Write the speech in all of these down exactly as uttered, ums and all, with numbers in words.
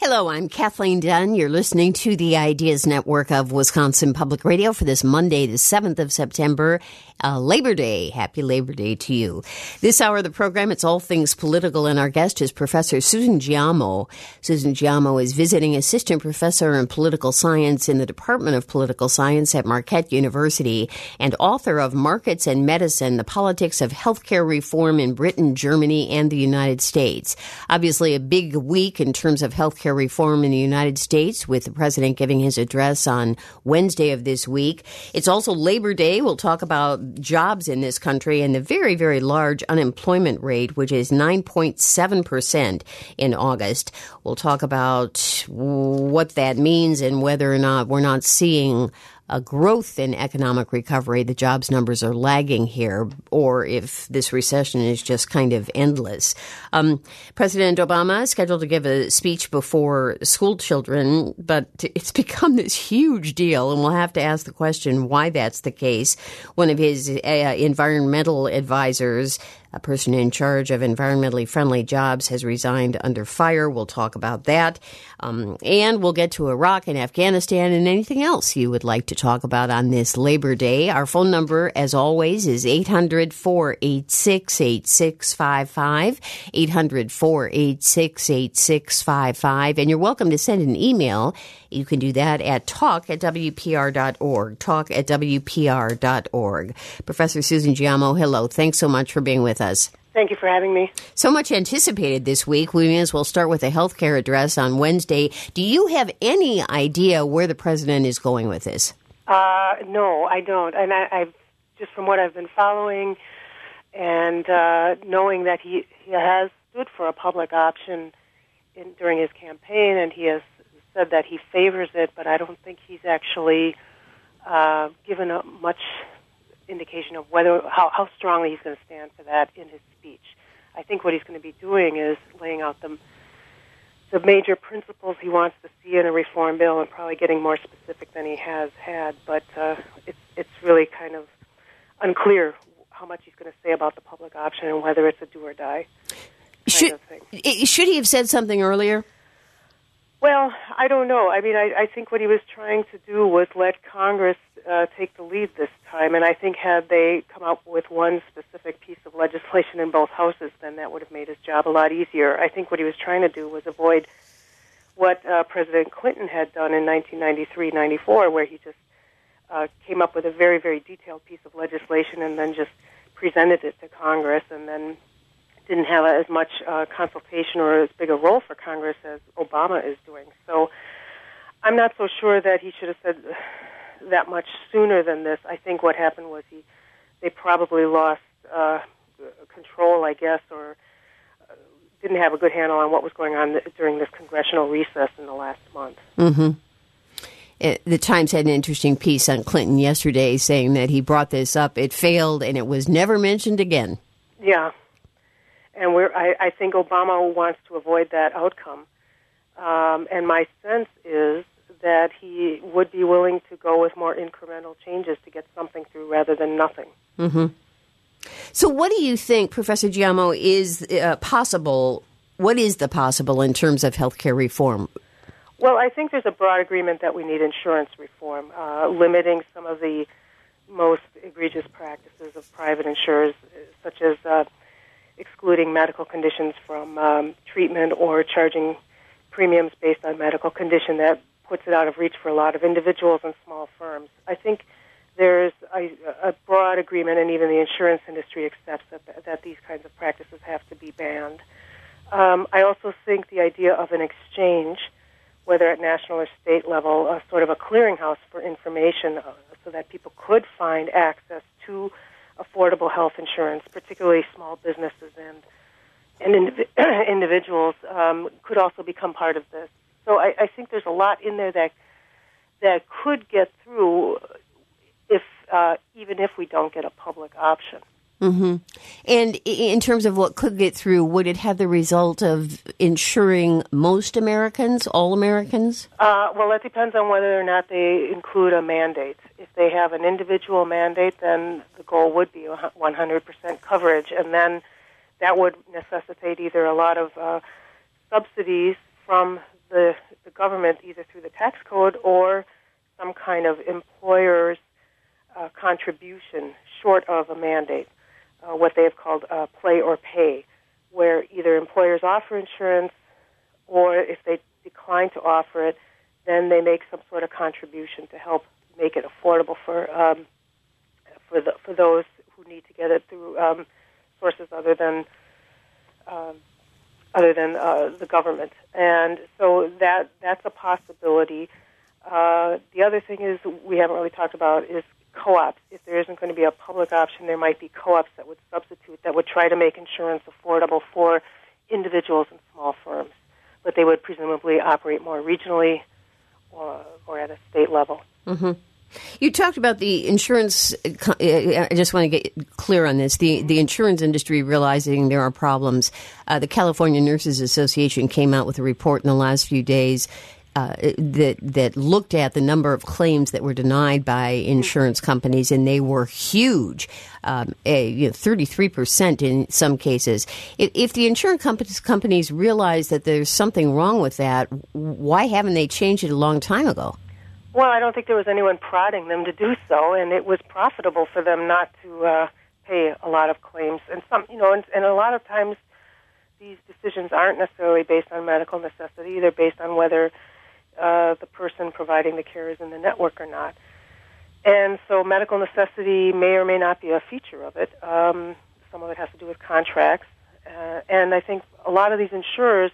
Hello, I'm Kathleen Dunn. You're listening to the Ideas Network of Wisconsin Public Radio for this Monday, the seventh of September, uh, Labor Day. Happy Labor Day to you. This hour of the program, it's all things political, and our guest is Professor Susan Giammo. Susan Giammo is visiting assistant professor in political science in the Department of Political Science at Marquette University and author of Markets and Medicine, the Politics of Healthcare Reform in Britain, Germany, and the United States. Obviously, a big week in terms of healthcare reform in the United States, with the president giving his address on Wednesday of this week. It's also Labor Day. We'll talk about jobs in this country and the very, very large unemployment rate, which is nine point seven percent in August. We'll talk about what that means and whether or not we're not seeing a growth in economic recovery. The jobs numbers are lagging here, or if this recession is just kind of endless. Um, President Obama is scheduled to give a speech before school children, but it's become this huge deal, and we'll have to ask the question why that's the case. One of his uh, environmental advisors, a person in charge of environmentally friendly jobs, has resigned under fire. We'll talk about that. Um, and we'll get to Iraq and Afghanistan and anything else you would like to talk about on this Labor Day. Our phone number, as always, is eight hundred, four eight six, eight six five five, eight hundred, four eight six, eight six five five. And you're welcome to send an email. You can do that at talk at w p r dot org, talk at w p r dot org. Professor Susan Giammo, hello. Thanks so much for being with us. Thank you for having me. So much anticipated this week. We may as well start with the healthcare address on Wednesday. Do you have any idea where the president is going with this? Uh, no, I don't. And I, I've just from what I've been following and uh, knowing that he, he has stood for a public option in, during his campaign, and he has said that he favors it, but I don't think he's actually uh, given a much indication of whether how, how strongly he's going to stand for that in his speech. I think what he's going to be doing is laying out the, the major principles he wants to see in a reform bill and probably getting more specific than he has had, but uh, it's, it's really kind of unclear how much he's going to say about the public option and whether it's a do or die kind should, of thing. Should he have said something earlier? Well, I don't know. I mean, I, I think what he was trying to do was let Congress uh, take the lead this time, and I think had they come up with one specific piece of legislation in both houses, then that would have made his job a lot easier. I think what he was trying to do was avoid what uh, President Clinton had done in nineteen ninety-three ninety-four, where he just uh, came up with a very, very detailed piece of legislation and then just presented it to Congress and then didn't have as much uh, consultation or as big a role for Congress as Obama is doing. So I'm not so sure that he should have said that much sooner than this. I think what happened was he they probably lost uh, control, I guess, or uh, didn't have a good handle on what was going on during this congressional recess in the last month. Mm-hmm. It, the Times had an interesting piece on Clinton yesterday saying that he brought this up, it failed, and it was never mentioned again. Yeah. And we're, I, I think Obama wants to avoid that outcome. Um, and my sense is that he would be willing to go with more incremental changes to get something through rather than nothing. Mm-hmm. So what do you think, Professor Giammo, is uh, possible? What is the possible in terms of healthcare reform? Well, I think there's a broad agreement that we need insurance reform, uh, limiting some of the most egregious practices of private insurers, such as uh, excluding medical conditions from um, treatment or charging premiums based on medical condition that puts it out of reach for a lot of individuals and small firms. I think there's a, a broad agreement, and even the insurance industry accepts that, that these kinds of practices have to be banned. Um, I also think the idea of an exchange, whether at national or state level, uh, sort of a clearinghouse for information uh, so that people could find access to affordable health insurance, particularly small businesses and and indiv- individuals, um, could also become part of this. So I, I think there's a lot in there that that could get through if uh, even if we don't get a public option. Mm-hmm. And in terms of what could get through, would it have the result of insuring most Americans, all Americans? Uh, well, it depends on whether or not they include a mandate. If they have an individual mandate, then the goal would be one hundred percent coverage, and then that would necessitate either a lot of uh, subsidies from the, the government, either through the tax code or some kind of employer's uh, contribution short of a mandate, uh, what they have called uh, play or pay, where either employers offer insurance or if they decline to offer it, then they make some sort of contribution to help make it affordable for um, for the for those who need to get it through um, sources other than um, other than uh, the government. And so that that's a possibility. Uh, the other thing is we haven't really talked about is co-ops. If there isn't going to be a public option, there might be co-ops that would substitute, that would try to make insurance affordable for individuals and small firms, but they would presumably operate more regionally or, or at a state level. Mm-hmm. You talked about the insurance. I just want to get clear on this. The the insurance industry realizing there are problems. Uh, the California Nurses Association came out with a report in the last few days uh, that that looked at the number of claims that were denied by insurance companies, and they were huge, um, a, you know, thirty-three percent in some cases. If, if the insurance companies, companies realize that there's something wrong with that, why haven't they changed it a long time ago? Well, I don't think there was anyone prodding them to do so, and it was profitable for them not to uh, pay a lot of claims. And some, you know, and, and a lot of times these decisions aren't necessarily based on medical necessity; they're based on whether uh, the person providing the care is in the network or not. And so, medical necessity may or may not be a feature of it. Um, some of it has to do with contracts, uh, and I think a lot of these insurers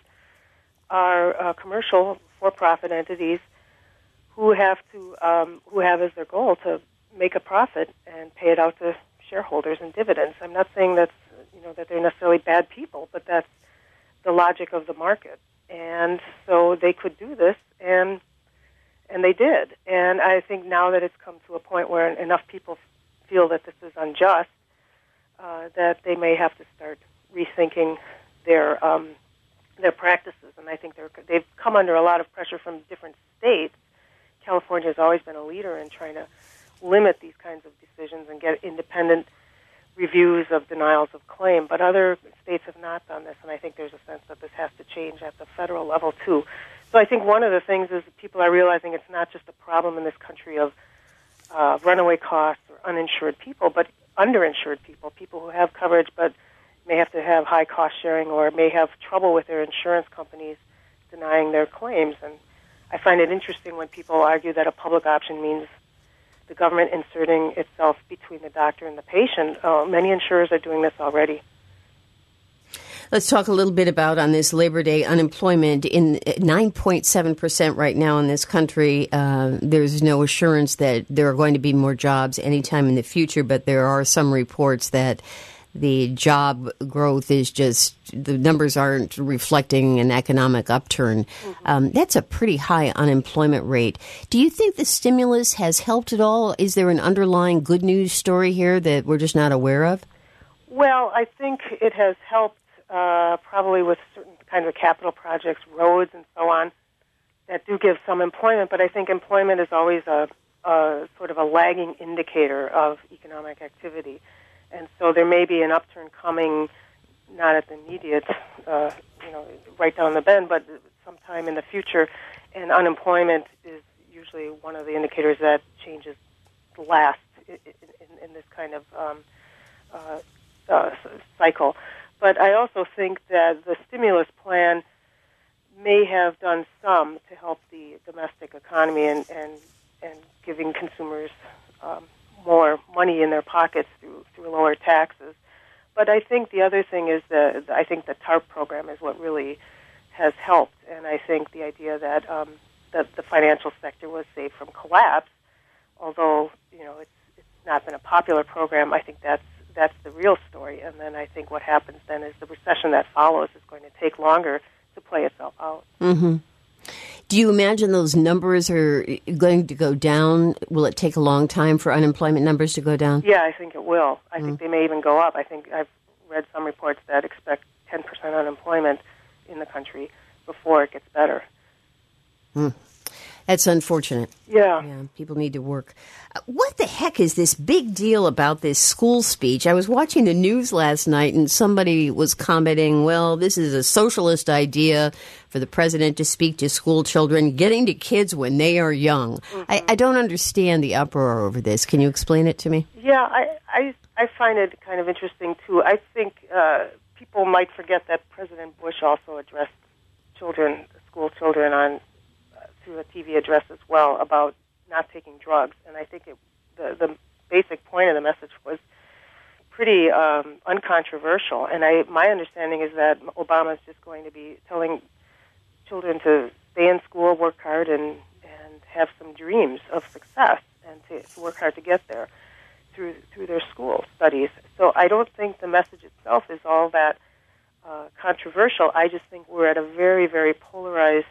are uh, commercial, for-profit entities who have to um, who have as their goal to make a profit and pay it out to shareholders in dividends. I'm not saying that's you know that they're necessarily bad people, but that's the logic of the market. And so they could do this, and and they did. And I think now that it's come to a point where enough people feel that this is unjust, uh, that they may have to start rethinking their um, their practices. And I think they're they've come under a lot of pressure from different states. California has always been a leader in trying to limit these kinds of decisions and get independent reviews of denials of claim, but other states have not done this, and I think there's a sense that this has to change at the federal level, too. So I think one of the things is that people are realizing it's not just a problem in this country of uh, runaway costs or uninsured people, but underinsured people, people who have coverage but may have to have high cost sharing or may have trouble with their insurance companies denying their claims. And I find it interesting when people argue that a public option means the government inserting itself between the doctor and the patient. Uh, many insurers are doing this already. Let's talk a little bit about on this Labor Day unemployment in nine point seven percent right now in this country. Uh, there's no assurance that there are going to be more jobs anytime in the future, but there are some reports that the job growth is just, the numbers aren't reflecting an economic upturn. Mm-hmm. Um, that's a pretty high unemployment rate. Do you think the stimulus has helped at all? Is there an underlying good news story here that we're just not aware of? Well, I think it has helped uh, probably with certain kinds of capital projects, roads and so on, that do give some employment, but I think employment is always a, a sort of a lagging indicator of economic activity. And so there may be an upturn coming, not at the immediate, uh, you know, right down the bend, but sometime in the future. And unemployment is usually one of the indicators that changes last in, in, in this kind of um, uh, uh, cycle. But I also think that the stimulus plan may have done some to help the domestic economy and, and, and giving consumers um, more money in their pockets through through lower taxes. But I think the other thing is the I think the TARP program is what really has helped, and I think the idea that um, that the financial sector was saved from collapse, although you know it's it's not been a popular program. I think that's that's the real story. And then I think what happens then is the recession that follows is going to take longer to play itself out. Mm-hmm. Do you imagine those numbers are going to go down? Will it take a long time for unemployment numbers to go down? Yeah, I think it will. I mm. think they may even go up. I think I've read some reports that expect ten percent unemployment in the country before it gets better. Mm. That's unfortunate. Yeah. Yeah, people need to work. Uh, What the heck is this big deal about this school speech? I was watching the news last night and somebody was commenting, well, this is a socialist idea for the president to speak to school children, getting to kids when they are young. Mm-hmm. I, I don't understand the uproar over this. Can you explain it to me? Yeah, I, I, I find it kind of interesting, too. I think uh, people might forget that President Bush also addressed children, school children, on through a T V address as well about not taking drugs. And I think it, the, the basic point of the message was pretty um, uncontroversial. And I, my understanding is that Obama is just going to be telling children to stay in school, work hard, and, and have some dreams of success and to, to work hard to get there through through their school studies. So I don't think the message itself is all that uh, controversial. I just think we're at a very, very polarized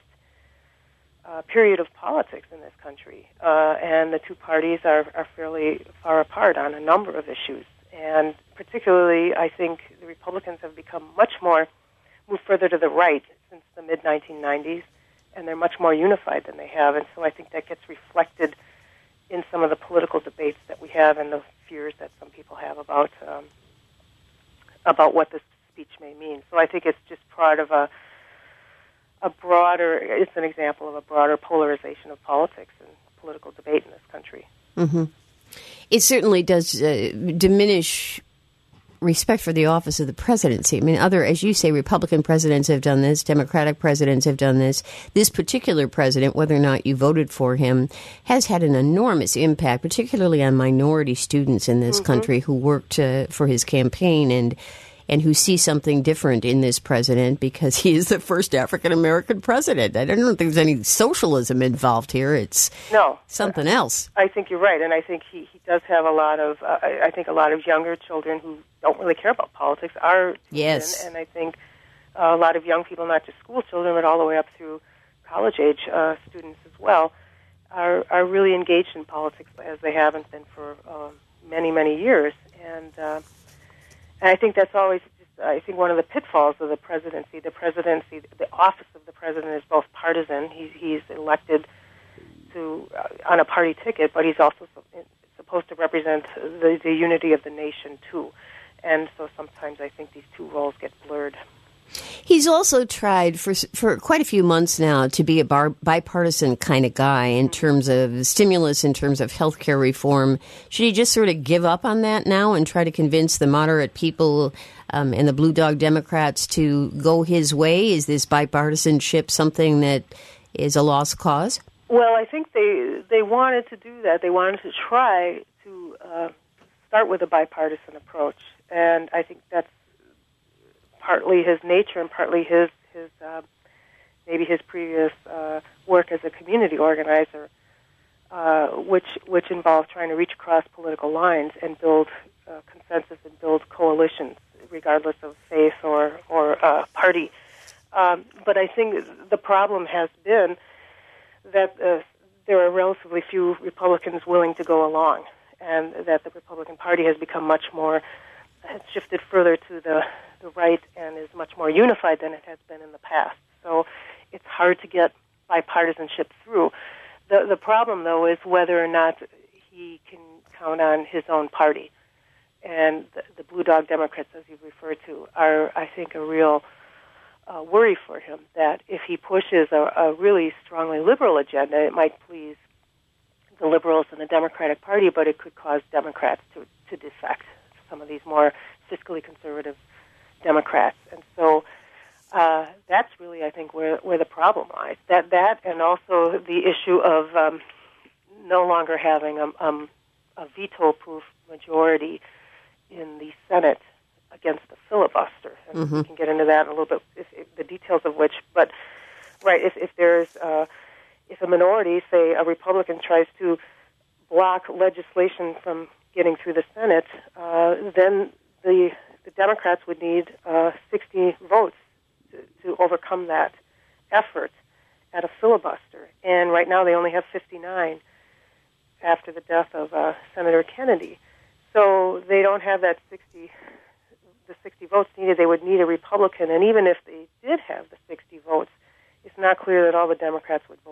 Uh, period of politics in this country, uh, and the two parties are, are fairly far apart on a number of issues. And particularly, I think the Republicans have become much more, moved further to the right since the mid nineteen nineties, and they're much more unified than they have. And so I think that gets reflected in some of the political debates that we have and the fears that some people have about um, about what this speech may mean. So I think it's just part of a a broader, it's an example of a broader polarization of politics and political debate in this country. Mm-hmm. It certainly does uh, diminish respect for the office of the presidency. I mean, other, as you say, Republican presidents have done this, Democratic presidents have done this. This particular president, whether or not you voted for him, has had an enormous impact, particularly on minority students in this mm-hmm. country who worked uh, for his campaign and and who see something different in this president because he is the first African-American president. I don't think there's any socialism involved here. It's no, something else. I think you're right, and I think he, he does have a lot of, uh, I, I think a lot of younger children who don't really care about politics are yes. in, and I think uh, a lot of young people, not just school children, but all the way up through college-age uh, students as well, are, are really engaged in politics as they haven't been for uh, many, many years. And uh And I think that's always, just, I think, one of the pitfalls of the presidency. The presidency, the office of the president is both partisan. He, he's elected to uh, on a party ticket, but he's also supposed to represent the, the unity of the nation, too. And so sometimes I think these two roles get blurred. He's also tried for for quite a few months now to be a bar, bipartisan kind of guy in terms of stimulus, in terms of health care reform. Should he just sort of give up on that now and try to convince the moderate people um, and the Blue Dog Democrats to go his way? Is this bipartisanship something that is a lost cause? Well, I think they they wanted to do that. They wanted to try to uh, start with a bipartisan approach, and I think that's partly his nature and partly his his uh, maybe his previous uh, work as a community organizer, uh, which which involved trying to reach across political lines and build uh, consensus and build coalitions, regardless of faith or or uh, party. Um, but I think the problem has been that uh, there are relatively few Republicans willing to go along, and that the Republican Party has become much more has shifted further to the the right and is much more unified than it has been in the past. So it's hard to get bipartisanship through. The the problem, though, is whether or not he can count on his own party. And the, the Blue Dog Democrats, as you referred to, are, I think, a real uh, worry for him, that if he pushes a, a really strongly liberal agenda, it might please the liberals in the Democratic Party, but it could cause Democrats to, to defect, some of these more fiscally conservative Democrats. And so uh, that's really, I think, where where the problem lies. That that and also the issue of um, no longer having a, um, a veto-proof majority in the Senate against the filibuster. And mm-hmm. we can get into that in a little bit, if, if the details of which. But right, if, if there's uh, if a minority, say a Republican, tries to block legislation from getting through the Senate, uh, then the the Democrats would need uh, sixty votes to, to overcome that effort at a filibuster. And right now they only have fifty-nine after the death of uh, Senator Kennedy. So they don't have that sixty, the sixty votes needed. They would need a Republican. And even if they did have the sixty votes, it's not clear that all the Democrats would vote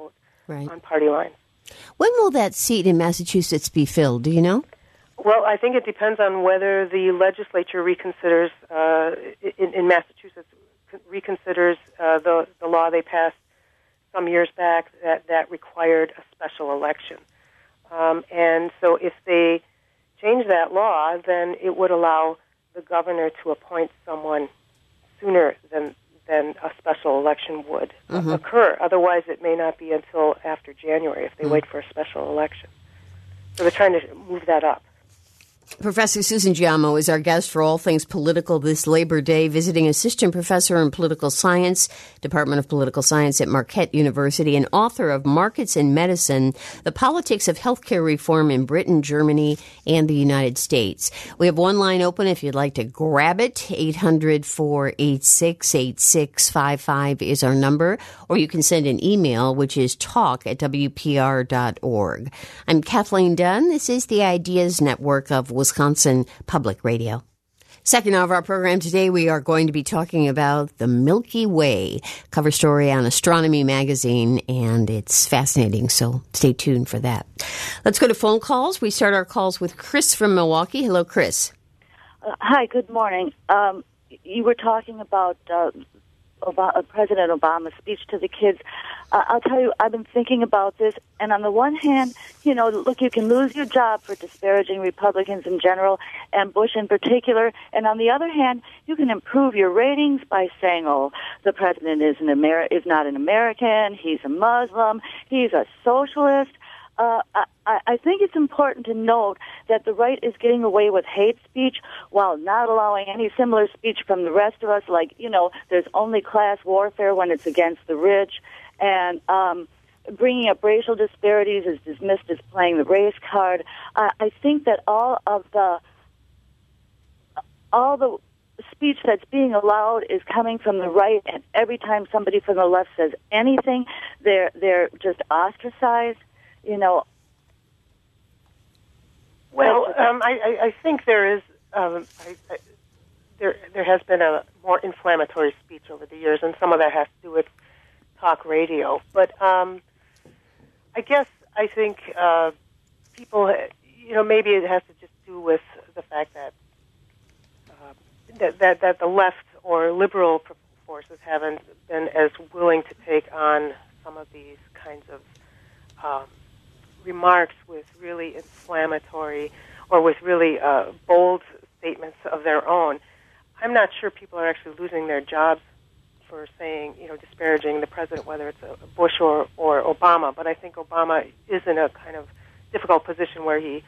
right. on party lines. When will that seat in Massachusetts be filled? Do you know? Well, I think it depends on whether the legislature reconsiders, uh, in, in Massachusetts, reconsiders uh, the, the law they passed some years back that, that required a special election. Um, and so if they change that law, then it would allow the governor to appoint someone sooner than than a special election would mm-hmm. occur. Otherwise, it may not be until after January if they mm-hmm. wait for a special election. So they're trying to move that up. Professor Susan Giammo is our guest for All Things Political this Labor Day, visiting assistant professor in political science, Department of Political Science at Marquette University, and author of Markets in Medicine, The Politics of Healthcare Reform in Britain, Germany, and the United States. We have one line open if you'd like to grab it. eight hundred, four eight six, eight six five five is our number, or you can send an email, which is talk at w p r dot org. I'm Kathleen Dunn. This is the Ideas Network of Wisconsin Public Radio. Second hour of our program today, we are going to be talking about the Milky Way, cover story on Astronomy Magazine, and it's fascinating, so stay tuned for that. Let's go to phone calls. We start our calls with Chris from Milwaukee. Hello, Chris. Uh, hi, good morning. Um, you were talking about uh, Obama, President Obama's speech to the kids. Uh, I'll tell you, I've been thinking about this, and on the one hand, you know, look, you can lose your job for disparaging Republicans in general and Bush in particular, and on the other hand, you can improve your ratings by saying, oh, the president is, an Amer- is not an American, he's a Muslim, he's a socialist. Uh, I, I think it's important to note that the right is getting away with hate speech while not allowing any similar speech from the rest of us, like, you know, there's only class warfare when it's against the rich, and um, bringing up racial disparities is dismissed as playing the race card. Uh, I think that all of the all the speech that's being allowed is coming from the right, and every time somebody from the left says anything, they're they're just ostracized. You know. Well, um, I, I think there is um, I, I, there there has been a more inflammatory speech over the years, and some of that has to do with talk radio. But um, I guess I think uh, people, you know, maybe it has to just do with the fact that uh, that, that that the left or liberal forces haven't been as willing to take on some of these kinds of um, remarks with really inflammatory or with really uh, bold statements of their own. I'm not sure people are actually losing their jobs for saying, you know, disparaging the president, whether it's a Bush or, or Obama. But I think Obama is in a kind of difficult position where he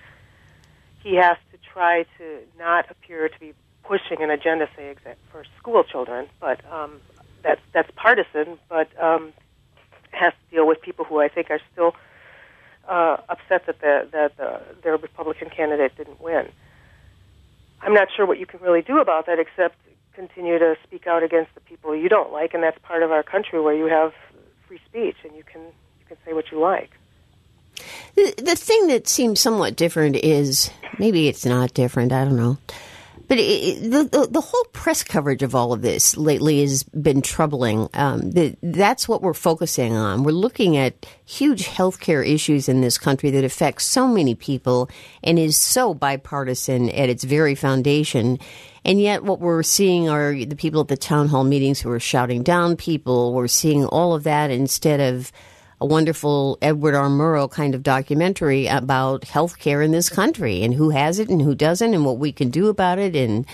he has to try to not appear to be pushing an agenda, say, for school children, but um, that's that's partisan, but um, has to deal with people who I think are still Uh, upset that the, that the, their Republican candidate didn't win. I'm not sure what you can really do about that except continue to speak out against the people you don't like, and that's part of our country where you have free speech and you can you can say what you like. The, the thing that seems somewhat different is, maybe it's not different, I don't know, but it, the, the the whole press coverage of all of this lately has been troubling. Um, the, that's what we're focusing on. We're looking at huge healthcare issues in this country that affect so many people and is so bipartisan at its very foundation. And yet what we're seeing are the people at the town hall meetings who are shouting down people. We're seeing all of that instead of a wonderful Edward R. Murrow kind of documentary about healthcare in this country and who has it and who doesn't and what we can do about it. And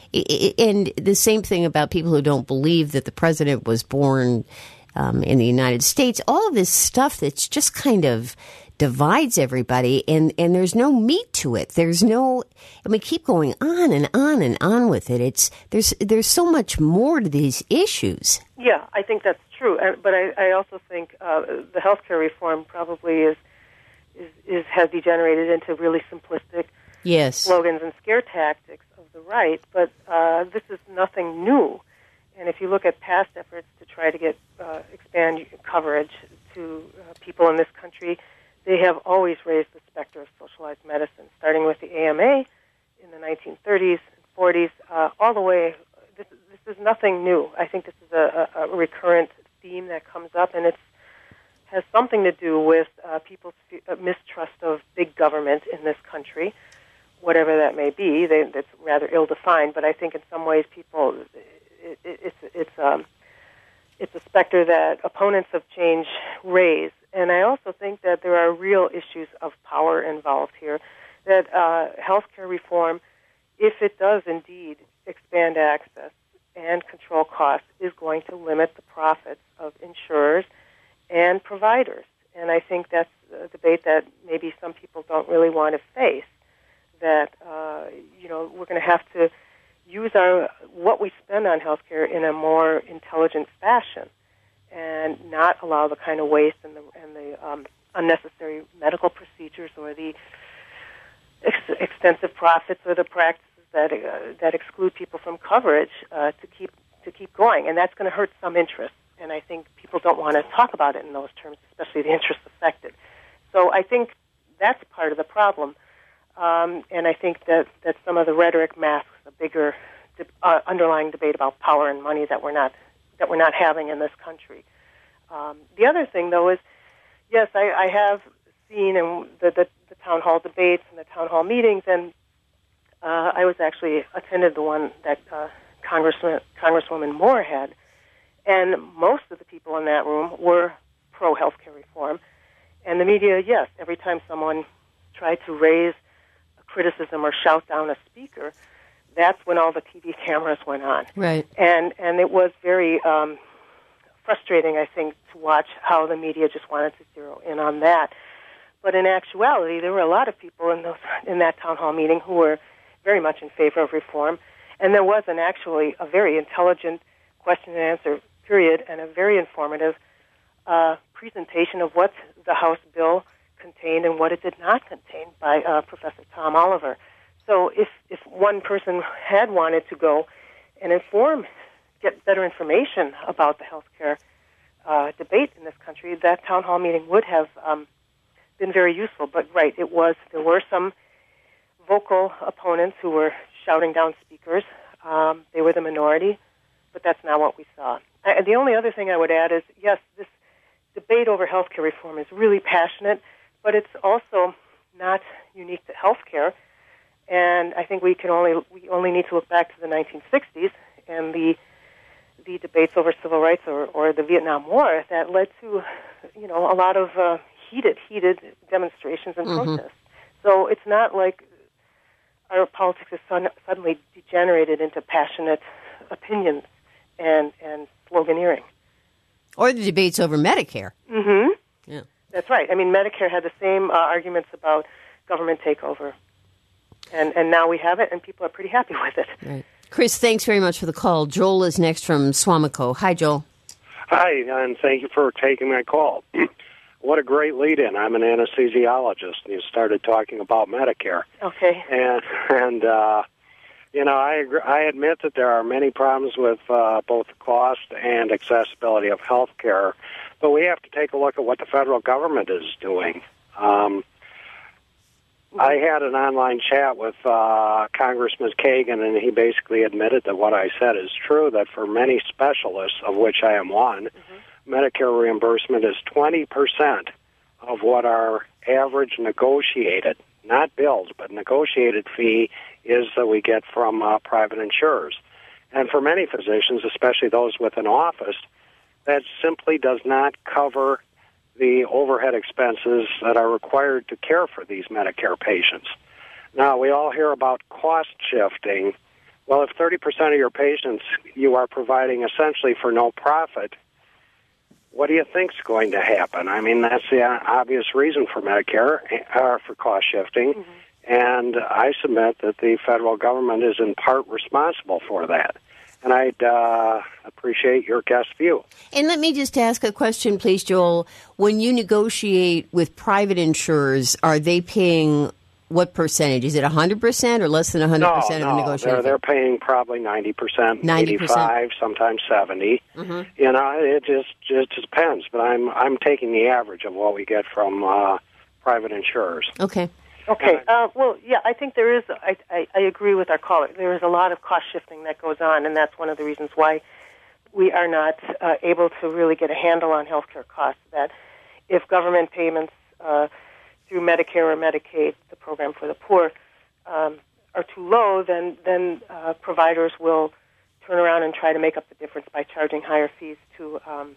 and the same thing about people who don't believe that the president was born um, in the United States. All of this stuff that's just kind of divides everybody, and, and there's no meat to it. There's no, and we keep going on and on and on with it. It's there's there's so much more to these issues. Yeah, I think that's true. But I, I also think uh, the healthcare reform probably is, is is has degenerated into really simplistic yes. slogans and scare tactics of the right. But uh, this is nothing new. And if you look at past efforts to try to get uh, expand coverage to uh, people in this country, they have always raised the specter of socialized medicine, starting with the A M A in the nineteen thirties and forties, uh, all the way. This, this is nothing new. I think this is a, a, a recurrent theme that comes up, and it's has something to do with uh, people's mistrust of big government in this country, whatever that may be. They, that's rather ill-defined, but I think in some ways people, it, it, it's it's um, it's a specter that opponents of change raise. And I also think that there are real issues of power involved here, that uh, healthcare reform, if it does indeed expand access and control costs, is going to limit the profits of insurers and providers. And I think that's a debate that maybe some people don't really want to face, that, uh, you know, we're going to have to use our what we spend on healthcare in a more intelligent fashion and not allow the kind of waste and the, and the um, unnecessary medical procedures or the ex- extensive profits or the practices that uh, that exclude people from coverage uh, to keep to keep going. And that's going to hurt some interests. And I think people don't want to talk about it in those terms, especially the interests affected. So I think that's part of the problem. Um, and I think that, that some of the rhetoric masks a bigger de- uh, underlying debate about power and money that we're not that we're not having in this country. Um, the other thing, though, is yes, I, I have seen in the, the, the town hall debates and the town hall meetings, and uh, I was actually attended the one that uh, Congressman Congresswoman Moore had, and most of the people in that room were pro healthcare reform, and the media, yes, every time someone tried to raise criticism or shout down a speaker, that's when all the T V cameras went on. Right. And and it was very um, frustrating, I think, to watch how the media just wanted to zero in on that. But in actuality, there were a lot of people in those in that town hall meeting who were very much in favor of reform, and there was an actually a very intelligent question and answer period and a very informative uh, presentation of what the House bill contained and what it did not contain by uh, Professor Tom Oliver. So if, if one person had wanted to go and inform, get better information about the healthcare uh, debate in this country, that town hall meeting would have um, been very useful. But right, it was, there were some vocal opponents who were shouting down speakers. Um, they were the minority, but that's not what we saw. I, the only other thing I would add is, yes, this debate over healthcare reform is really passionate, but it's also not unique to healthcare. And I think we can only we only need to look back to the nineteen sixties and the the debates over civil rights or, or the Vietnam War that led to, you know, a lot of uh, heated heated demonstrations and mm-hmm. protests. So it's not like our politics has son- suddenly degenerated into passionate opinions and and sloganeering. Or the debates over Medicare. Mm-hmm. Yeah. That's right. I mean, Medicare had the same uh, arguments about government takeover. And and now we have it, and people are pretty happy with it. Right. Chris, thanks very much for the call. Joel is next from Swamico. Hi, Joel. Hi, and thank you for taking my call. What a great lead-in. I'm an anesthesiologist, and you started talking about Medicare. Okay. And, and uh, you know, I agree, I admit that there are many problems with uh, both the cost and accessibility of health care, but we have to take a look at what the federal government is doing. Um I had an online chat with uh, Congressman Kagan, and he basically admitted that what I said is true, that for many specialists, of which I am one, mm-hmm. Medicare reimbursement is twenty percent of what our average negotiated, not billed, but negotiated fee is that we get from uh, private insurers. And for many physicians, especially those with an office, that simply does not cover the overhead expenses that are required to care for these Medicare patients. Now, we all hear about cost shifting. Well, if thirty percent of your patients you are providing essentially for no profit, what do you think is going to happen? I mean, that's the obvious reason for Medicare, uh, for cost shifting, mm-hmm. and I submit that the federal government is in part responsible for that. And I'd uh, appreciate your guest view. And let me just ask a question, please, Joel. When you negotiate with private insurers, are they paying what percentage? Is it one hundred percent or less than one hundred percent no, of the no, negotiation? They're, they're paying probably ninety percent, ninety percent. eighty-five, sometimes seventy. Mm-hmm. You know, it just, just depends. But I'm I'm taking the average of what we get from uh, private insurers. Okay. Okay. Uh, well, yeah, I think there is, I, I, I agree with our caller. There is a lot of cost shifting that goes on, and that's one of the reasons why we are not uh, able to really get a handle on healthcare costs. That if government payments uh, through Medicare or Medicaid, the program for the poor, um, are too low, then then uh, providers will turn around and try to make up the difference by charging higher fees to um,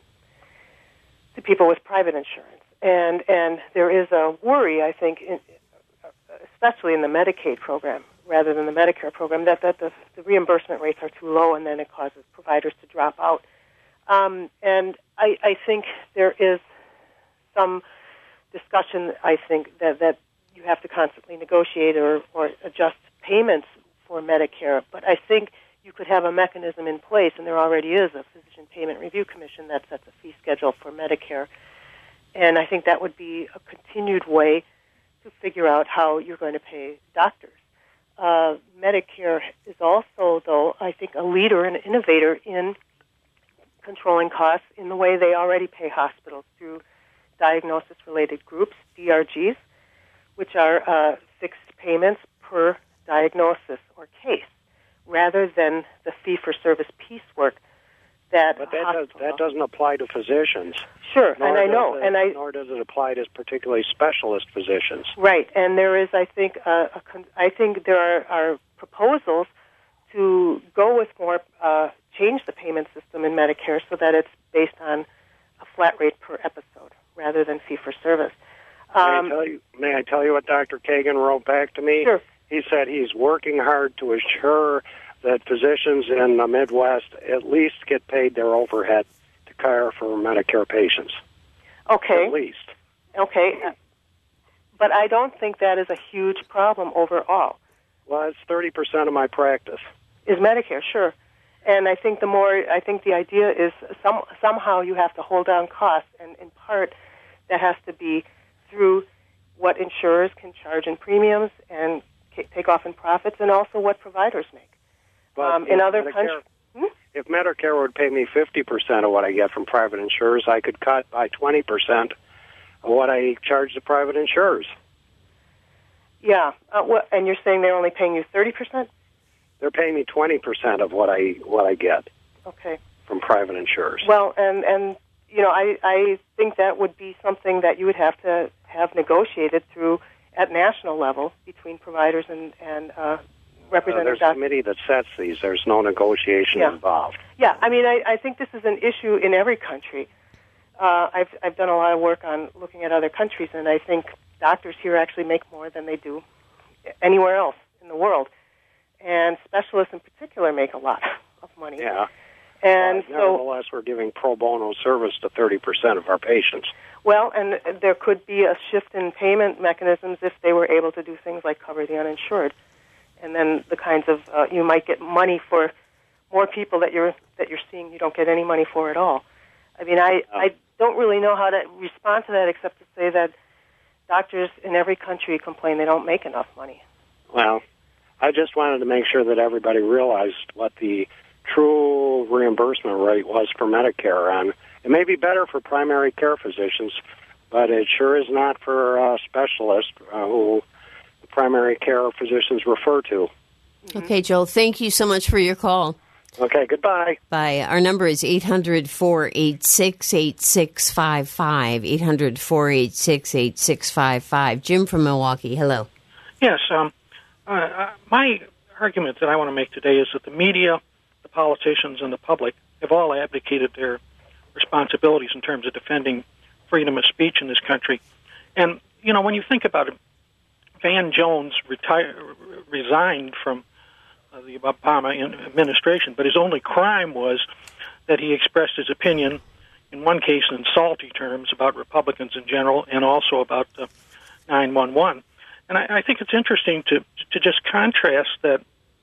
to people with private insurance. And and there is a worry, I think, in, especially in the Medicaid program rather than the Medicare program, that, that the, the reimbursement rates are too low, and then it causes providers to drop out. Um, and I, I think there is some discussion, I think, that, that you have to constantly negotiate or, or adjust payments for Medicare. But I think you could have a mechanism in place, and there already is a Physician Payment Review Commission that sets a fee schedule for Medicare. And I think that would be a continued way to figure out how you're going to pay doctors. Uh, Medicare is also, though, I think, a leader and innovator in controlling costs in the way they already pay hospitals through diagnosis-related groups, D R Gs, which are uh, fixed payments per diagnosis or case, rather than the fee-for-service piecework that But that, does, that doesn't apply to physicians. Sure, and I know, it, and I nor does it apply to particularly specialist physicians. Right, and there is, I think, uh, a con- I think there are, are proposals to go with more, uh, change the payment system in Medicare so that it's based on a flat rate per episode rather than fee for service. Um, may, I tell you, may I tell you what Doctor Kagan wrote back to me? Sure. He said he's working hard to assure that physicians in the Midwest at least get paid their overhead to care for Medicare patients. Okay. At least. Okay. But I don't think that is a huge problem overall. Well, it's thirty percent of my practice. Is Medicare, sure. And I think the more, I think the idea is some, somehow you have to hold down costs, and in part that has to be through what insurers can charge in premiums and take off in profits, and also what providers make. But um, in other Medicare, countries, hmm? if Medicare would pay me fifty percent of what I get from private insurers, I could cut by twenty percent of what I charge the private insurers. Yeah, uh, what, and you're saying they're only paying you thirty percent? They're paying me twenty percent of what I what I get. Okay. From private insurers. Well, and and you know, I I think that would be something that you would have to have negotiated through at national level between providers and and uh, representative uh, there's doctors. a committee that sets these. There's no negotiation yeah. involved. Yeah, I mean, I, I think this is an issue in every country. Uh, I've I've done a lot of work on looking at other countries, and I think doctors here actually make more than they do anywhere else in the world, and specialists in particular make a lot of money. Yeah. And but so, nevertheless, we're giving pro bono service to thirty percent of our patients. Well, and there could be a shift in payment mechanisms if they were able to do things like cover the uninsured, and then the kinds of uh, you might get money for more people that you're that you're seeing you don't get any money for at all. I mean, I oh. I don't really know how to respond to that except to say that doctors in every country complain they don't make enough money. Well, I just wanted to make sure that everybody realized what the true reimbursement rate was for Medicare, and it may be better for primary care physicians, but it sure is not for uh, specialists uh, who the primary care physicians refer to. Okay, Joel, thank you so much for your call. Okay, goodbye. Bye. Our number is eight hundred, four eight six, eight six five five, eight hundred, four eight six, eight six five five. Jim from Milwaukee, hello. Yes, um, uh, my argument that I want to make today is that the media, the politicians, and the public have all abdicated their responsibilities in terms of defending freedom of speech in this country. And, you know, when you think about it, Van Jones retired, resigned from uh, the Obama administration, but his only crime was that he expressed his opinion, in one case in salty terms, about Republicans in general, and also about uh, nine one one. And I, I think it's interesting to to just contrast that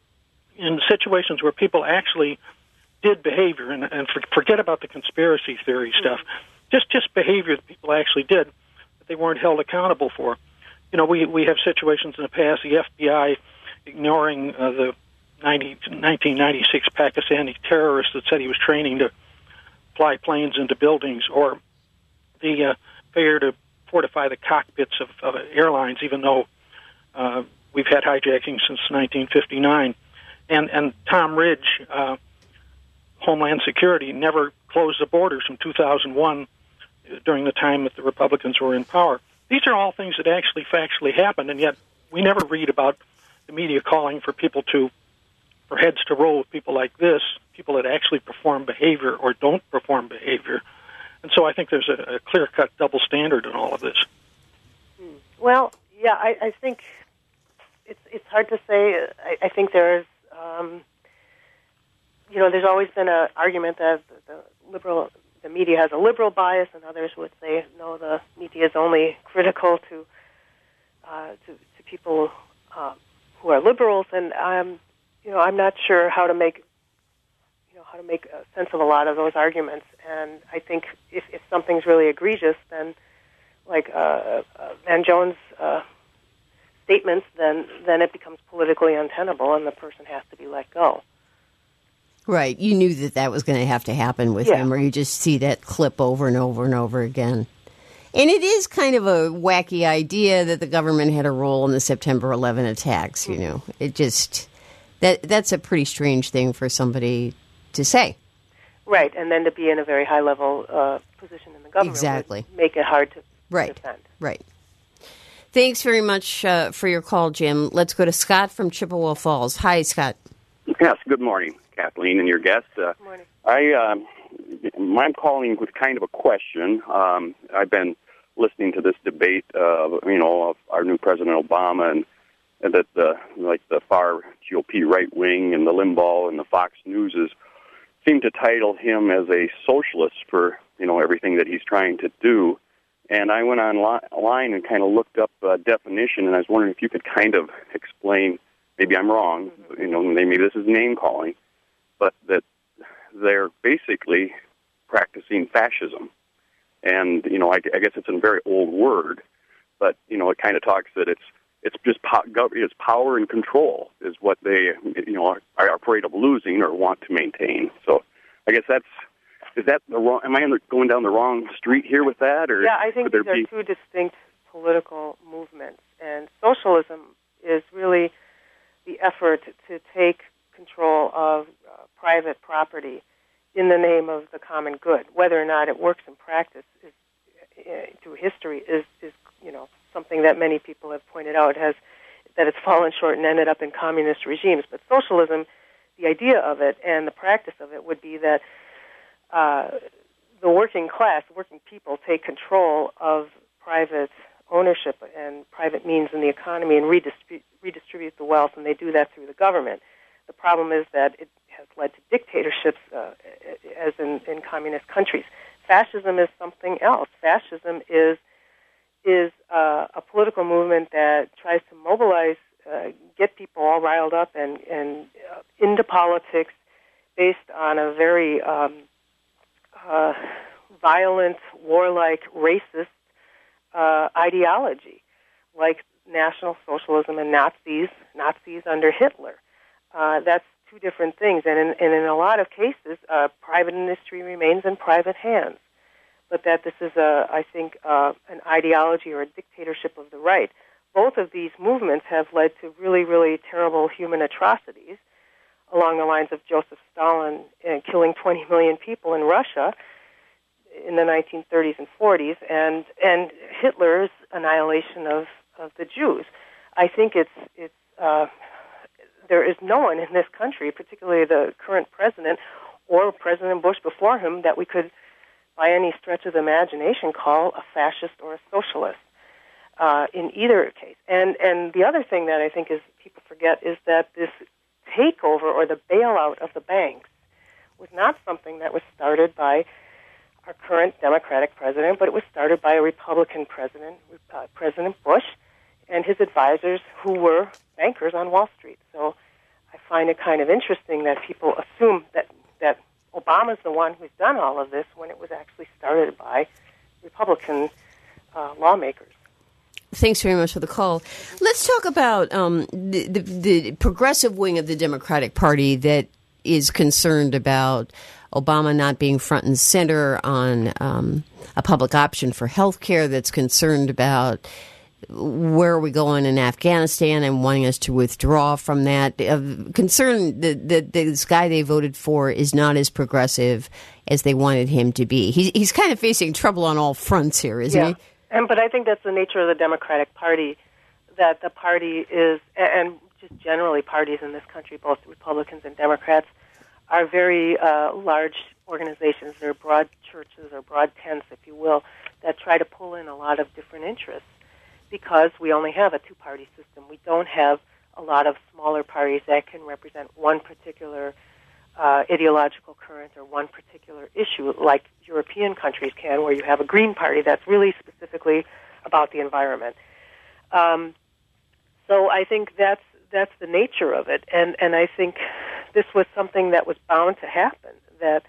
in situations where people actually did behavior, and, and for, forget about the conspiracy theory stuff, just just behavior that people actually did that they weren't held accountable for. You know, we we have situations in the past, the F B I ignoring uh, the nineteen ninety-six Pakistani terrorist that said he was training to fly planes into buildings, or the uh, failure to fortify the cockpits of, of airlines, even though uh, we've had hijacking since nineteen fifty-nine. And, and Tom Ridge, uh, Homeland Security, never closed the borders from two thousand one during the time that the Republicans were in power. These are all things that actually factually happened, and yet we never read about the media calling for people to, for heads to roll with people like this, people that actually perform behavior or don't perform behavior. And so I think there's a, a clear-cut double standard in all of this. Well, yeah, I, I think it's it's hard to say. I, I think there's, um, you know, there's always been an argument that the, the liberal, the media has a liberal bias, and others would say, no, the media is only critical to uh, to, to people uh, who are liberals. And um, you know, I'm not sure how to make, you know, how to make sense of a lot of those arguments. And I think if, if something's really egregious, then like uh, uh, Van Jones' uh, statements, then then it becomes politically untenable, and the person has to be let go. Right. You knew that that was going to have to happen with yeah. him, or you just see that clip over and over and over again. And it is kind of a wacky idea that the government had a role in the September eleventh attacks, you know. It just, that that's a pretty strange thing for somebody to say. Right, and then to be in a very high-level uh, position in the government exactly. would make it hard to right. defend. Right. Thanks very much uh, for your call, Jim. Let's go to Scott from Chippewa Falls. Hi, Scott. Yes, good morning, Kathleen and your guest. Uh, good morning. I, um, I'm calling with kind of a question. Um, I've been listening to this debate, uh, you know, of our new President Obama, and, and that the like the far G O P right wing and the Limbaugh and the Fox Newses seem to title him as a socialist for, you know, everything that he's trying to do. And I went online and kind of looked up a definition, and I was wondering if you could kind of explain, maybe I'm wrong, you know, maybe this is name-calling, but that they're basically practicing fascism. And, you know, I, I guess it's a very old word, but, you know, it kind of talks that it's it's just po- it's power and control is what they, you know, are, are afraid of losing or want to maintain. So I guess that's, is that the wrong, am I going down the wrong street here with that? Or yeah, I think these are be... two distinct political movements. And socialism is really the effort to take control of uh, private property in the name of the common good. Whether or not it works in practice is, uh, through history is, is, you know, something that many people have pointed out has that it's fallen short and ended up in communist regimes. But socialism, the idea of it and the practice of it would be that uh, the working class, working people, take control of private ownership and private means in the economy and redistribute, redistribute the wealth, and they do that through the government. The problem is that it has led to dictatorships, uh, as in, in communist countries. Fascism is something else. Fascism is is uh, a political movement that tries to mobilize, uh, get people all riled up and, and uh, into politics based on a very um, uh, violent, warlike, racist uh, ideology, like National Socialism and Nazis, Nazis under Hitler. Uh, that's two different things, and in, and in a lot of cases, uh, private industry remains in private hands. But that this is, a, I think, uh, an ideology or a dictatorship of the right. Both of these movements have led to really, really terrible human atrocities along the lines of Joseph Stalin uh, killing twenty million people in Russia in the nineteen thirties and forties, and and Hitler's annihilation of, of the Jews. I think it's it's uh, there is no one in this country, particularly the current president or President Bush before him, that we could, by any stretch of the imagination, call a fascist or a socialist uh, in either case. And and the other thing that I think is people forget is that this takeover or the bailout of the banks was not something that was started by our current Democratic president, but it was started by a Republican president, uh, President Bush, and his advisors who were bankers on Wall Street. So I find it kind of interesting that people assume that that Obama's the one who's done all of this when it was actually started by Republican uh, lawmakers. Thanks very much for the call. Let's talk about um, the, the, the progressive wing of the Democratic Party that is concerned about Obama not being front and center on um, a public option for health care, that's concerned about where are we going in Afghanistan and wanting us to withdraw from that. Uh, concerned that, that this guy they voted for is not as progressive as they wanted him to be. He's, he's kind of facing trouble on all fronts here, isn't yeah. he? And, but I think that's the nature of the Democratic Party, that the party is, and just generally parties in this country, both Republicans and Democrats, are very uh, large organizations. They're broad churches or broad tents, if you will, that try to pull in a lot of different interests because we only have a two-party system. We don't have a lot of smaller parties that can represent one particular uh, ideological current or one particular issue like European countries can, where you have a Green Party that's really specifically about the environment. Um, so I think that's that's the nature of it, and and I think this was something that was bound to happen, that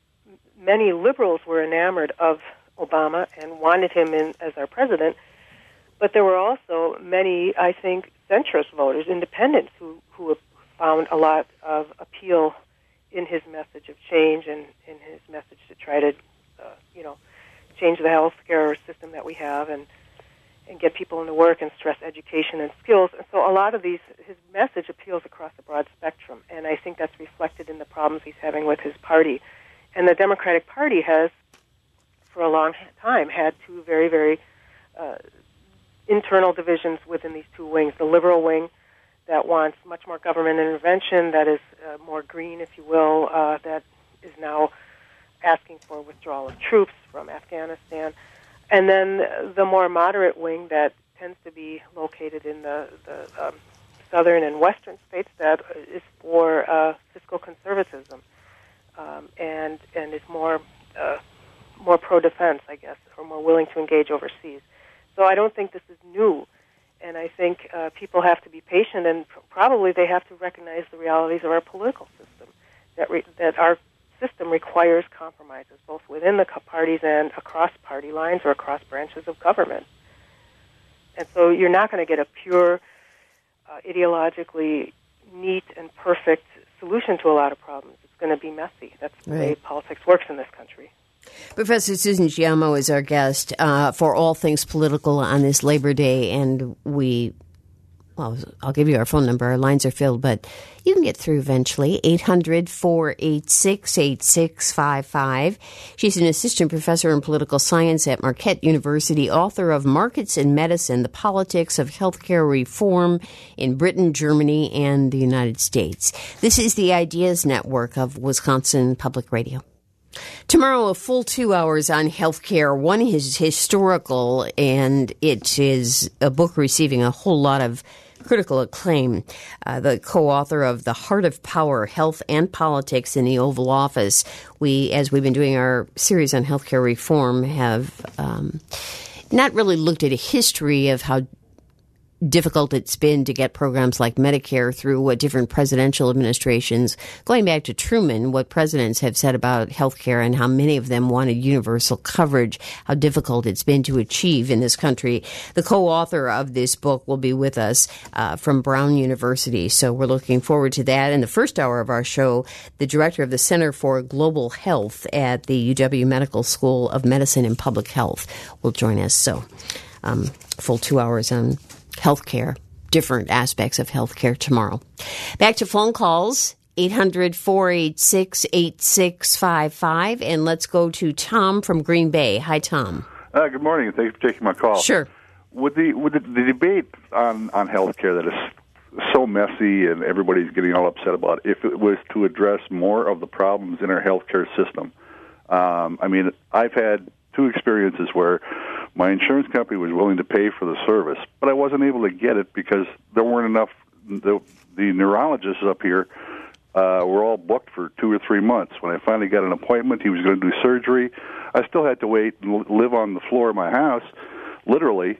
many liberals were enamored of Obama and wanted him in as our president, but there were also many, I think, centrist voters, independents, who, who found a lot of appeal in his message of change and in his message to try to, uh, you know, change the health care system that we have and and get people into work and stress education and skills. And so a lot of these, his message appeals across a broad spectrum, and I think that's reflected in the problems he's having with his party. And the Democratic Party has, for a long time, had two very, very uh, internal divisions within these two wings. The liberal wing that wants much more government intervention, that is uh, more green, if you will, uh, that is now asking for withdrawal of troops from Afghanistan. And then the more moderate wing that tends to be located in the, the um, southern and western states that is for uh, fiscal conservatism um, and and is more uh, more pro-defense, I guess, or more willing to engage overseas. So I don't think this is new, and I think uh, people have to be patient, and pr- probably they have to recognize the realities of our political system, that re- that our system requires compromises, both within the parties and across party lines or across branches of government. And so you're not going to get a pure, uh, ideologically neat and perfect solution to a lot of problems. It's going to be messy. That's the right. way politics works in this country. Professor Susan Giammo is our guest uh, for all things political on this Labor Day, and we Well, I'll give you our phone number. Our lines are filled, but you can get through eventually. eight hundred, four eight six, eight six five five. She's an assistant professor in political science at Marquette University, author of Markets in Medicine, The Politics of Healthcare Reform in Britain, Germany, and the United States. This is the Ideas Network of Wisconsin Public Radio. Tomorrow, a full two hours on healthcare. One is historical, and it is a book receiving a whole lot of critical acclaim. Uh, the co-author of The Heart of Power, Health and Politics in the Oval Office. We, as we've been doing our series on healthcare reform, have um, not really looked at a history of how difficult it's been to get programs like Medicare through what different presidential administrations, going back to Truman, what presidents have said about health care and how many of them wanted universal coverage, how difficult it's been to achieve in this country. The co-author of this book will be with us uh, from Brown University, so we're looking forward to that. In the first hour of our show, the director of the Center for Global Health at the U W Medical School of Medicine and Public Health will join us. So um, full two hours on healthcare, different aspects of healthcare tomorrow. Back to phone calls, eight hundred, four eight six, eight six five five. And let's go to Tom from Green Bay. Hi, Tom. Uh, good morning. Thanks for taking my call. Sure. With the with the, the debate on, on healthcare that is so messy and everybody's getting all upset about, if it was to address more of the problems in our healthcare system, um, I mean, I've had two experiences where my insurance company was willing to pay for the service, but I wasn't able to get it because there weren't enough. The, the neurologists up here uh, were all booked for two or three months. When I finally got an appointment, he was going to do surgery. I still had to wait and live on the floor of my house, literally,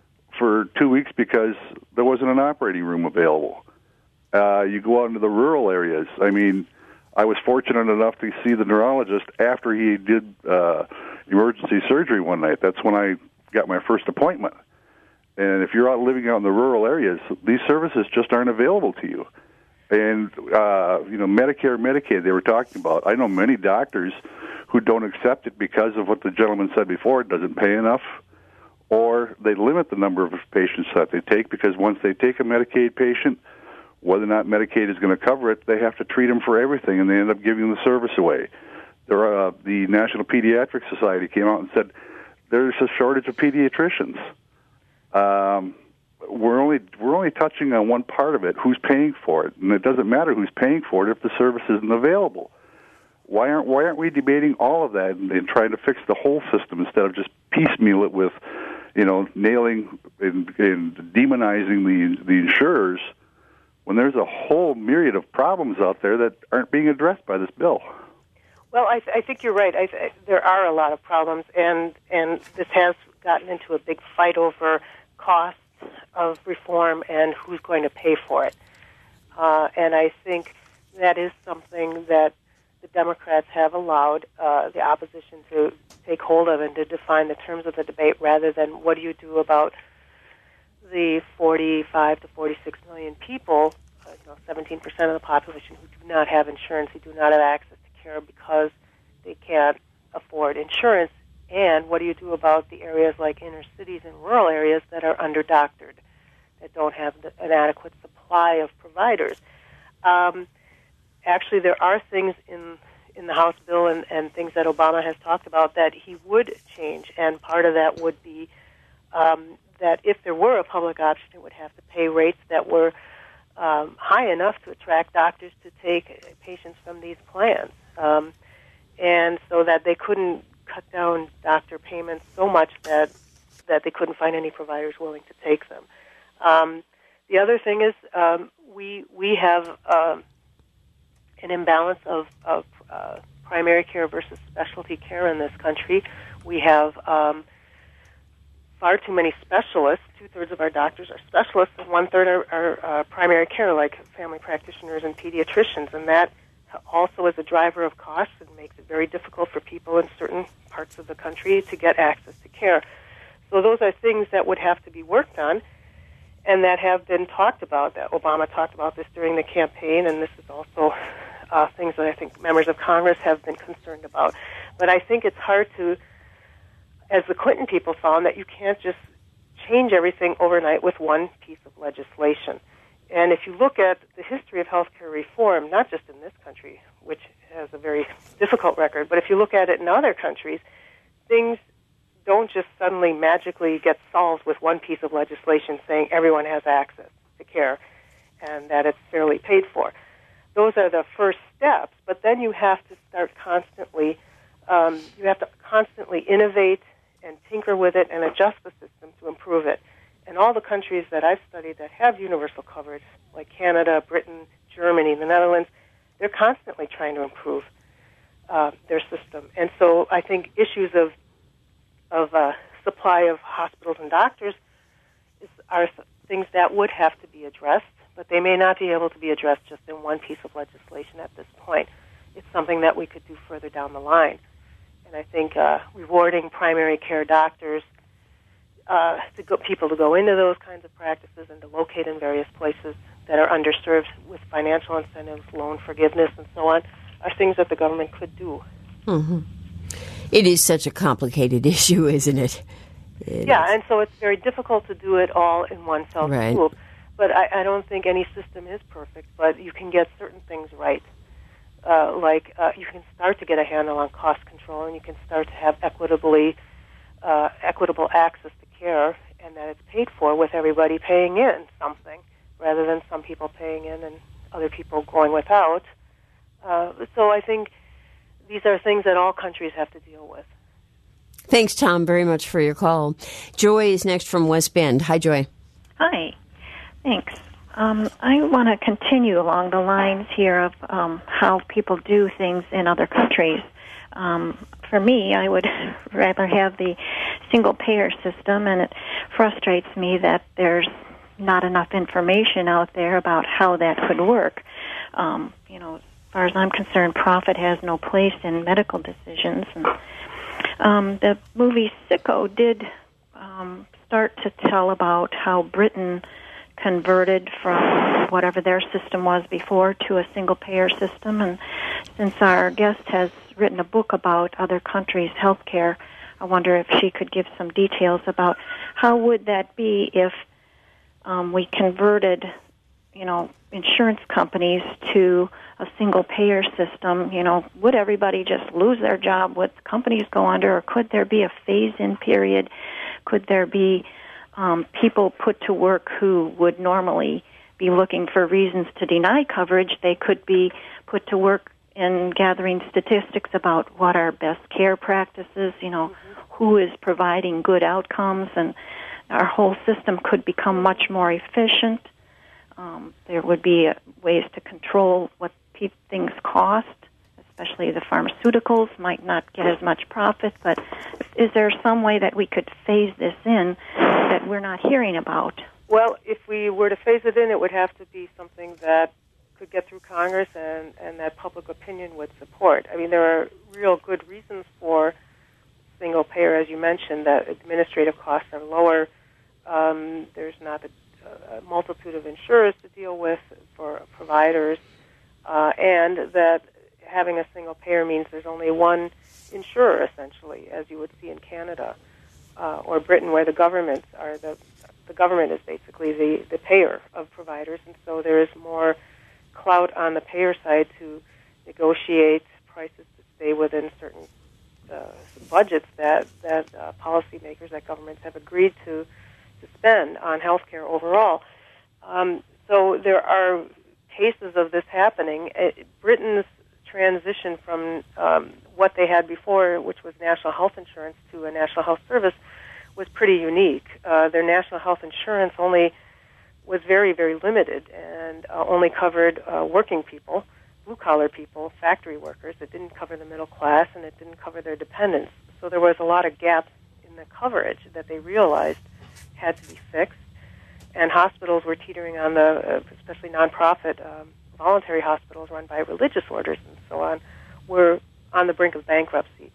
for two weeks because there wasn't an operating room available. Uh, you go out into the rural areas. I mean, I was fortunate enough to see the neurologist after he did uh, emergency surgery one night. That's when I got my first appointment. And if you're out living out in the rural areas, these services just aren't available to you. And, uh, you know, Medicare, Medicaid, they were talking about. I know many doctors who don't accept it because of what the gentleman said before. It doesn't pay enough, or they limit the number of patients that they take, because once they take a Medicaid patient, whether or not Medicaid is going to cover it, they have to treat them for everything, and they end up giving the service away. There are, uh, the National Pediatric Society came out and said there's a shortage of pediatricians. Um, we're only we're only touching on one part of it, who's paying for it, and it doesn't matter who's paying for it if the service isn't available. Why aren't why aren't we debating all of that and, and trying to fix the whole system instead of just piecemeal it with, you know, nailing and, and demonizing the the insurers, when there's a whole myriad of problems out there that aren't being addressed by this bill? Well, I, th- I think you're right. I th- there are a lot of problems, and, and this has gotten into a big fight over costs of reform and who's going to pay for it. Uh, and I think that is something that the Democrats have allowed uh, the opposition to take hold of and to define the terms of the debate, rather than what do you do about the forty-five to forty-six million people, uh, you know, seventeen percent of the population who do not have insurance, who do not have access to care because they can't afford insurance, and what do you do about the areas like inner cities and rural areas that are under-doctored, that don't have the, an adequate supply of providers. Um, Actually, there are things in in the House bill and, and things that Obama has talked about that he would change, and part of that would be um, that if there were a public option, it would have to pay rates that were um, high enough to attract doctors to take patients from these plans, um, and so that they couldn't cut down doctor payments so much that that they couldn't find any providers willing to take them. Um, the other thing is um, we we have Uh, an imbalance of, of uh, primary care versus specialty care in this country. We have um, far too many specialists. Two-thirds of our doctors are specialists, and one-third are, are uh, primary care, like family practitioners and pediatricians, and that also is a driver of costs and makes it very difficult for people in certain parts of the country to get access to care. So those are things that would have to be worked on and that have been talked about. That Obama talked about this during the campaign, and this is also uh, things that I think members of Congress have been concerned about. But I think it's hard to, as the Clinton people found, that you can't just change everything overnight with one piece of legislation. And if you look at the history of healthcare reform, not just in this country, which has a very difficult record, but if you look at it in other countries, things don't just suddenly magically get solved with one piece of legislation saying everyone has access to care and that it's fairly paid for. Those are the first steps, but then you have to start constantly, um, you have to constantly innovate and tinker with it and adjust the system to improve it. And all the countries that I've studied that have universal coverage, like Canada, Britain, Germany, the Netherlands, they're constantly trying to improve uh, their system. And so I think issues of of uh, supply of hospitals and doctors is, are things that would have to be addressed, but they may not be able to be addressed just in one piece of legislation at this point. It's something that we could do further down the line. And I think uh, rewarding primary care doctors, uh, to go, people to go into those kinds of practices and to locate in various places that are underserved with financial incentives, loan forgiveness, and so on, are things that the government could do. Mm-hmm. It is such a complicated issue, isn't it? it yeah, is. And so it's very difficult to do it all in one fell right. swoop. But I, I don't think any system is perfect, but you can get certain things right. Uh, like uh, you can start to get a handle on cost control, and you can start to have equitably uh, equitable access to care, and that it's paid for with everybody paying in something, rather than some people paying in and other people going without. Uh, so I think these are things that all countries have to deal with. Thanks, Tom, very much for your call. Joy is next from West Bend. Hi, Joy. Hi. Thanks. Um, I want to continue along the lines here of um, how people do things in other countries. Um, for me, I would rather have the single-payer system, and it frustrates me that there's not enough information out there about how that could work. Um, you know, as far as I'm concerned, profit has no place in medical decisions. And um, the movie Sicko did um, start to tell about how Britain converted from whatever their system was before to a single-payer system. And since our guest has written a book about other countries' health care, I wonder if she could give some details about how would that be if um, we converted, you know, insurance companies to a single-payer system. You know, would everybody just lose their job? Would companies go under, or could there be a phase-in period? Could there be um, people put to work who would normally be looking for reasons to deny coverage? They could be put to work in gathering statistics about what are best care practices, you know, mm-hmm. who is providing good outcomes, and our whole system could become much more efficient. Um, there would be uh, ways to control what pe- things cost, especially the pharmaceuticals might not get as much profit, but is there some way that we could phase this in that we're not hearing about? Well, if we were to phase it in, it would have to be something that could get through Congress and, and that public opinion would support. I mean, there are real good reasons for single payer, as you mentioned, that administrative costs are lower. Um, there's not a a multitude of insurers to deal with for providers, uh, and that having a single payer means there's only one insurer, essentially, as you would see in Canada uh, or Britain, where the governments are the the government is basically the, the payer of providers, and so there is more clout on the payer side to negotiate prices to stay within certain uh, budgets that that uh, policymakers, that governments have agreed to. to spend on healthcare overall. Um, so there are cases of this happening. It, Britain's transition from um, what they had before, which was national health insurance, to a national health service, was pretty unique. Uh, their national health insurance only was very, very limited and uh, only covered uh, working people, blue-collar people, factory workers. It didn't cover the middle class, and it didn't cover their dependents. So there was a lot of gaps in the coverage that they realized had to be fixed, and hospitals were teetering on the, uh, especially nonprofit, um, voluntary hospitals run by religious orders and so on, were on the brink of bankruptcy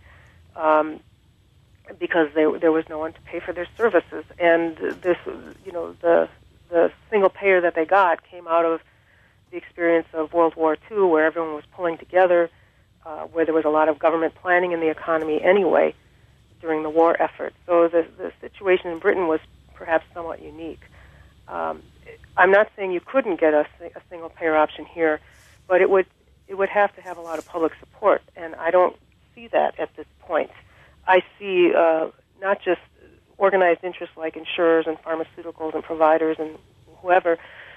um, because they, there was no one to pay for their services. And this, you know, the the single payer that they got came out of the experience of World War Two, where everyone was pulling together, uh, where there was a lot of government planning in the economy anyway during the war effort. So the the situation in Britain was perhaps somewhat unique. Um, I'm not saying you couldn't get a, a single-payer option here, but it would it would have to have a lot of public support, and I don't see that at this point. I see uh, not just organized interests like insurers and pharmaceuticals and providers and whoever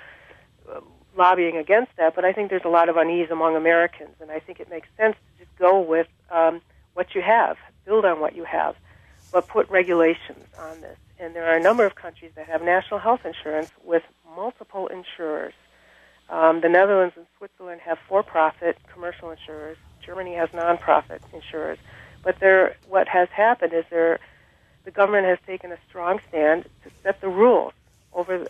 uh, lobbying against that, but I think there's a lot of unease among Americans, and I think it makes sense to just go with um, what you have, build on what you have, but put regulations on this. And there are a number of countries that have national health insurance with multiple insurers. Um, the Netherlands and Switzerland have for-profit commercial insurers. Germany has non-profit insurers. But there, what has happened is there, the government has taken a strong stand to set the rules over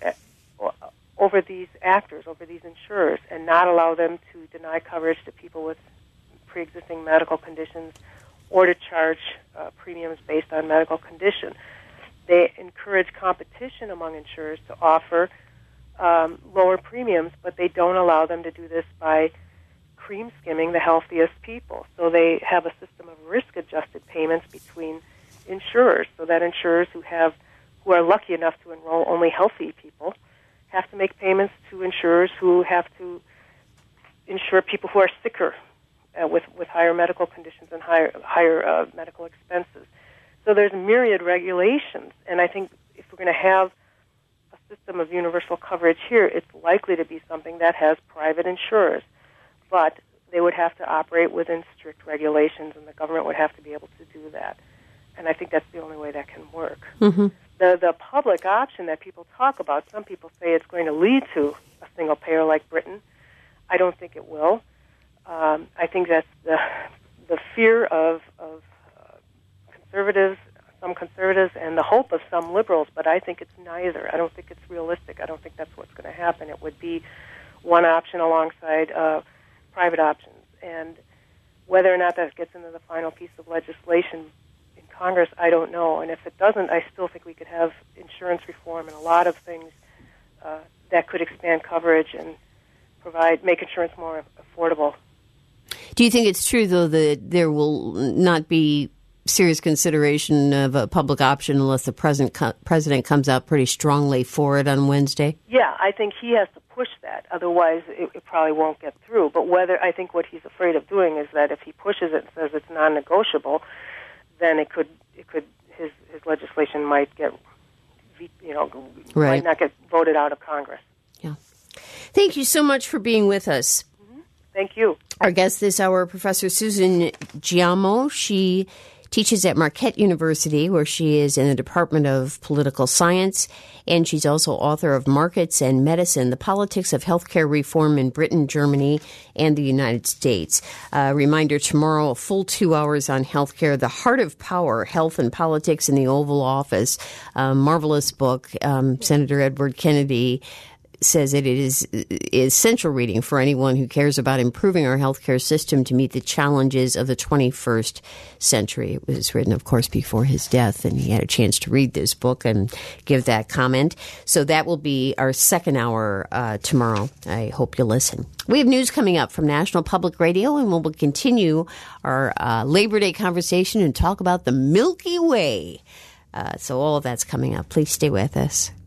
over these actors, over these insurers, and not allow them to deny coverage to people with pre-existing medical conditions or to charge uh, premiums based on medical condition. They encourage competition among insurers to offer um, lower premiums, but they don't allow them to do this by cream skimming the healthiest people. So they have a system of risk-adjusted payments between insurers, so that insurers who have who are lucky enough to enroll only healthy people have to make payments to insurers who have to insure people who are sicker uh, with with higher medical conditions and higher higher uh, medical expenses. So there's myriad regulations, and I think if we're going to have a system of universal coverage here, it's likely to be something that has private insurers, but they would have to operate within strict regulations, and the government would have to be able to do that. And I think that's the only way that can work. Mm-hmm. The the public option that people talk about, some people say it's going to lead to a single payer like Britain. I don't think it will. Um, I think that's the the fear of of conservatives, some conservatives, and the hope of some liberals, but I think it's neither. I don't think it's realistic. I don't think that's what's going to happen. It would be one option alongside uh, private options. And whether or not that gets into the final piece of legislation in Congress, I don't know. And if it doesn't, I still think we could have insurance reform and a lot of things uh, that could expand coverage and provide, make insurance more affordable. Do you think it's true, though, that there will not be serious consideration of a public option unless the president co- president comes out pretty strongly for it on Wednesday? Yeah, I think he has to push that. Otherwise, it, it probably won't get through. But whether I think what he's afraid of doing is that if he pushes it and says it's non-negotiable, then it could it could his his legislation might get you know right. might not get voted out of Congress. Yeah. Thank you so much for being with us. Mm-hmm. Thank you. Our guest this hour, Professor Susan Giammo. She teaches at Marquette University, where she is in the Department of Political Science, and she's also author of Markets and Medicine, The Politics of Healthcare Reform in Britain, Germany, and the United States. A uh, reminder, tomorrow, a full two hours on healthcare, The Heart of Power, Health and Politics in the Oval Office. A marvelous book. Um, Senator Edward Kennedy says it is essential reading for anyone who cares about improving our healthcare system to meet the challenges of the twenty-first century. It was written, of course, before his death, and he had a chance to read this book and give that comment. So that will be our second hour uh, tomorrow. I hope you'll listen. We have news coming up from National Public Radio, and we'll continue our uh, Labor Day conversation and talk about the Milky Way. Uh, so all of that's coming up. Please stay with us.